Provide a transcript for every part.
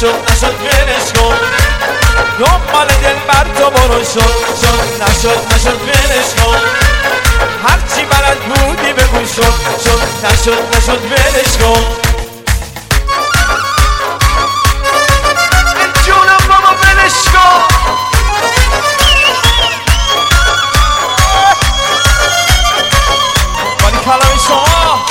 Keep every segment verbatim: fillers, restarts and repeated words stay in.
نشد نشد ولش کن دنبال دل بر تو برو شد شد نشد نشد ولش کن هرچی بلد بودی بگو شد شد نشد نشد ولش کن جونم بابا ولش کن بانی کلام شما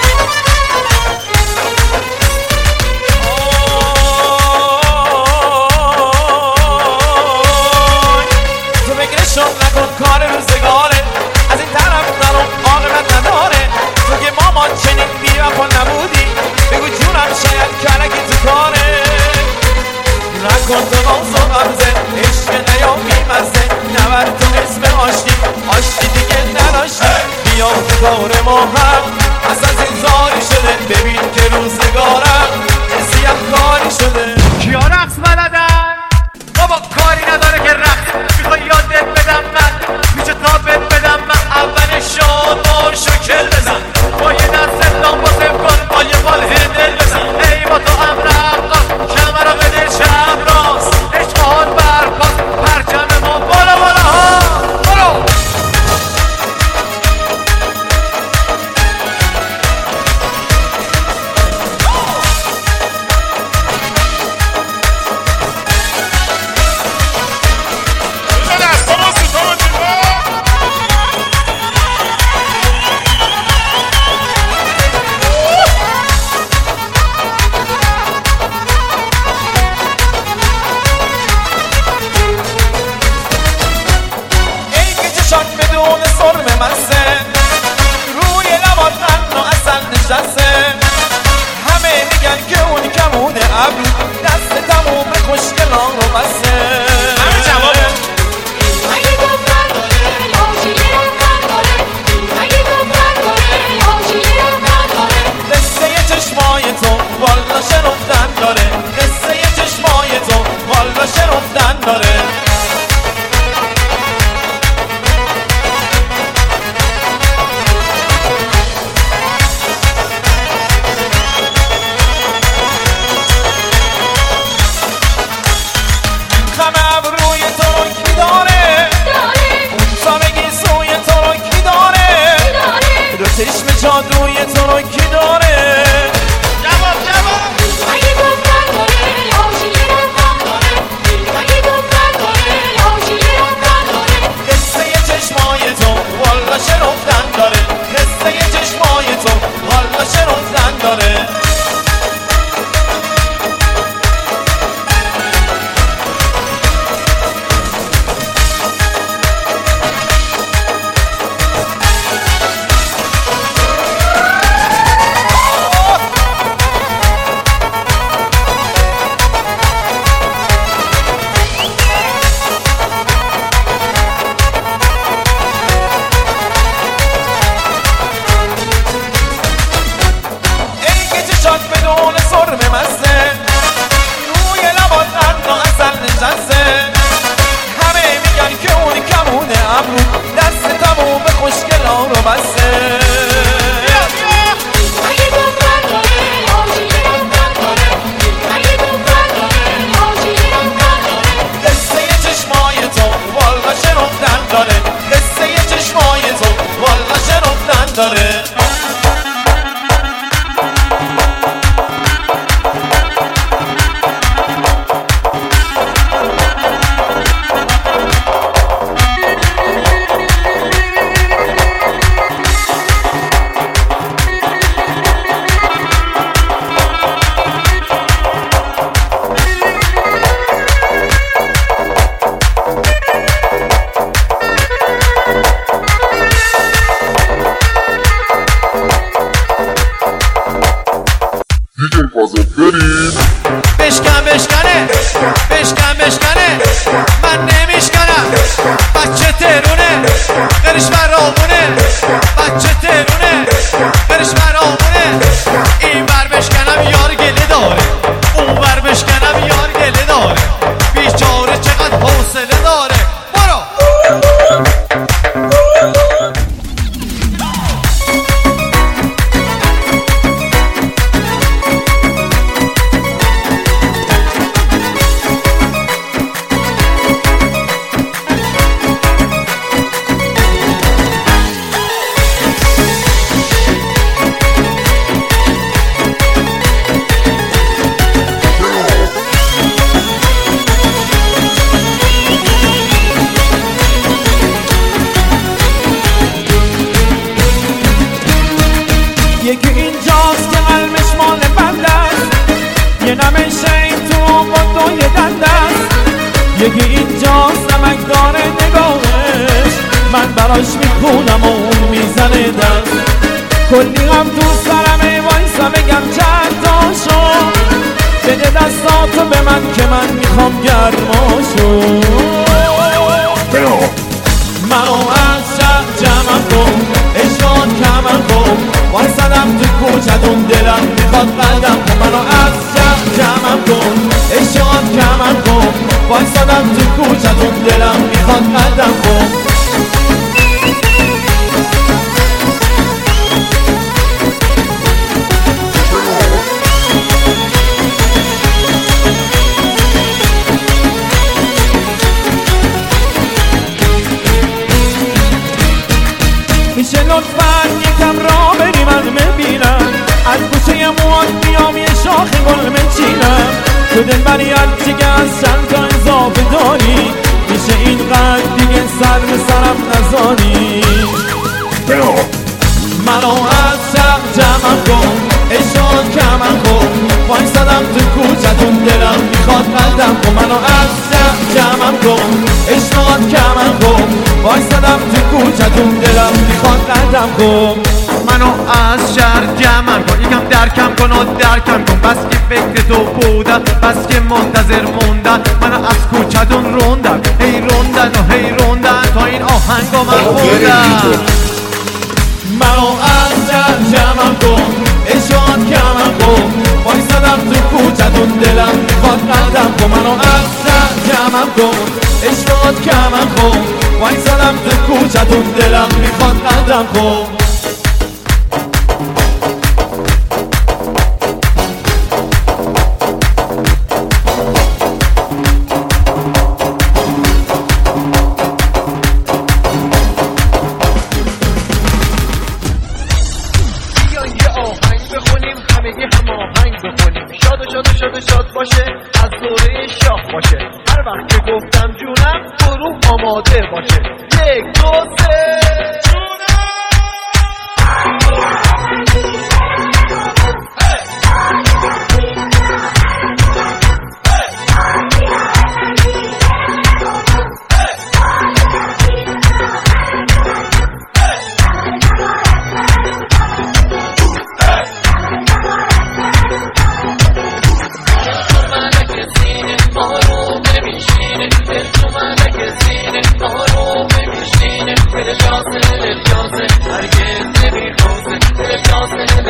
شد نکن کار روزگاره از این طرف نرم عاقبت نداره تو که مامان چنین بی‌وفا نبودی بگو جونم شاید کلکی تو کاره نکن تو ناز و غمزه عشق نیا بیمزه نبر تو اسم آشتی آشتی دیگه نداشتی بیا تو کار ما هم از از این زاری شده ببین که روزگارم کسی هم کاری شده کیا رقص بلدن؟ بابا کاری نداره که رقص میخوای یادت بدم من پیچه تابت بدم من اول شاد شکل بزن با یه دست لامباسه کن با یه بال هندل بزن ای با تو هم رقص کمر رو بده چپ راست عشق حال برپاس پرچم ما بالا بالا ها برو همه میگن که اون کمونه ابرو دست تموم خوشگلان رو بسته همه جواب اگه گفتن داره آشیه من داره اگه گفتن داره آشیه من داره قصه چشمای تو والا شنفتن داره قصه چشمای تو والا شنفتن داره چشم جادوی تو رو کی داره جواب جواب اگه گفتن داره آشیه من داره اگه گفتن داره آشیه من داره قصه چشمای تو والا شنفتن داره قصه چشمای تو والا شنفتن داره بدون سرمه مسته روی لبات قند و اصل نشسته همه میگن که اون کمونه ابرو دست تموم خوشگلان رو بسته اگه گفتن داره آشیه من داره اگه گفتن داره آشیه من داره قصه چشمای تو والا شنفتن داره قصه چشمای تو والا شنفتن داره بشکن بشکنه بشکن بشکنه من نمیشکنم بچه ترونه قرش برامونه بچه ترونه قرش برامونه این بر بشکنم یار گله داره اون بر بشکنم یار گله داره بیچاره چقدر حوصله داره برو یکی اینجاست نمک داره نگاهش، من براش میخونم و اون میزنه دست. کلی هم تو سرمه وایسا بگم چندتاشو، بده دستاتو به من که من میخوام گرماشو. منو از شب جمعم کن اشان کمم کن، وایسادم تو کوچتون دلم میخواد قلبم کن. منو از شب جمعم کن اشان کمم کن، وایسادم تو کوچتون دلم میخواد قلبم کن. میشه لطفاً یکم را بری من ببینم، از گوشه موات بیام یه شاخ گل بچینم. تو دل بری هرچی که از چند تا اضافه داری، میشه اینقدر دیگه سر به سرم نزاری. منو از شب جمعم کن اشان کمم کن، وایسادم تو کوچتون دلم میخواد قلبم کن. منو از شب جمعم کن اشان کمم کن، وایسادم تو کوچتون دلم میخواد قلبم کن. منو از شهر جمعم کن، یکم درکم کن و درکم کن، بس که فکر تو بودم بس که منتظر موندن. منو از کوچتون روندن هی روندن و هی روندن، تا این آهنگو من خوندم. منو از شهر جمعم کن اشان کمم کن، وایسادم تو کوچتون دلم میخواد قلبم کن. منو از شهر جمعم کن اشان کمم کن، وایسادم تو کوچتون دلم میخواد قلبم کن. شاد و شاد و شاد و شاد باشه، از دوره شاه باشه، هر وقت که گفتم جونم گروه آماده باشه. یک دو سه دل جاسه دل جاسه هرگز نمیخواسته، دل جاسه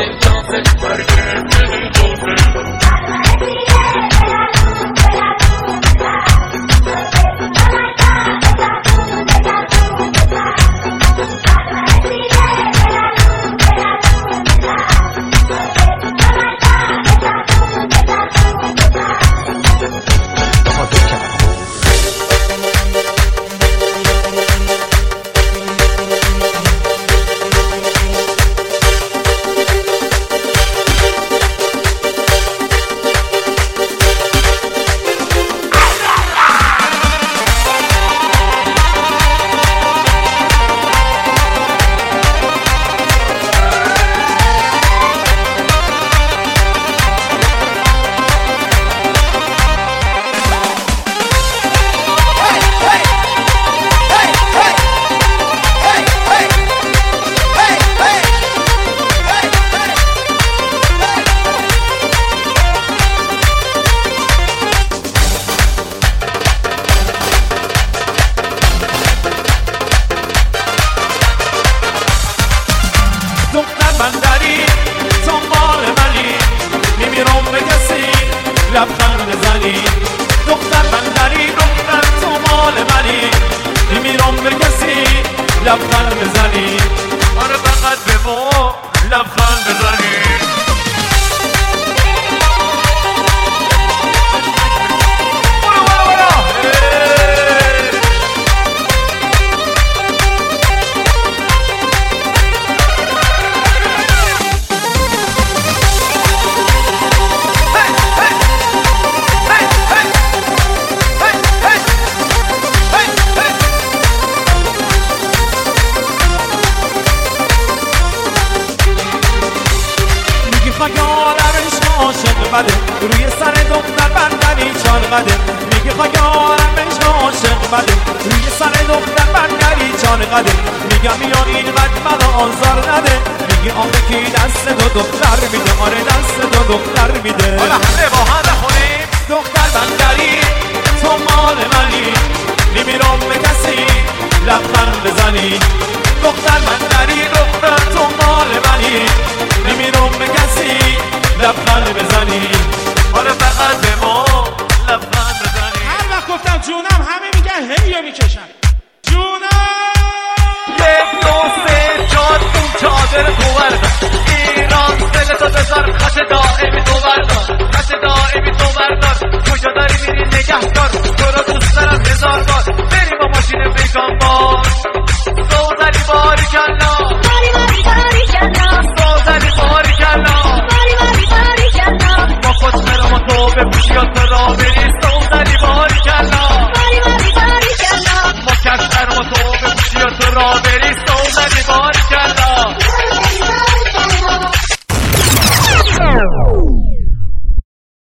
بده روی سر دختر بندری جان قده میگم میان این قد منو آزار نده میگی آقا کی دست دو دختر میده آره دست دو دختر میده حالا همه با هم بخونیم دختر بندری تو مال منی نمیرم به کسی لبخند بزنی دختر بندری دختر تو مال منی نمیرم به کسی لبخند بزنی حالا فقط به ما لبخند بزنی هر وقت گفتم جونم همه میگن هیو میکشن جونم یک دو سه چهار اون چادر تو بردار ایران دل تو بذار خط دائمی تو بردار خط دائمی تو بردار کجا داری میری نگهدار تو رو دوست دارم هزار بار بریم با ماشین بگم بار سوزنی باری کلا باری باری باری کلا سوزنی باری کلا باری باری باری کلا با خود مرا تو بپوشی یا تو را بری سوزنی باری کلا باری باری باری کلا ما کشتر ما تو بپوشی یا تو را بری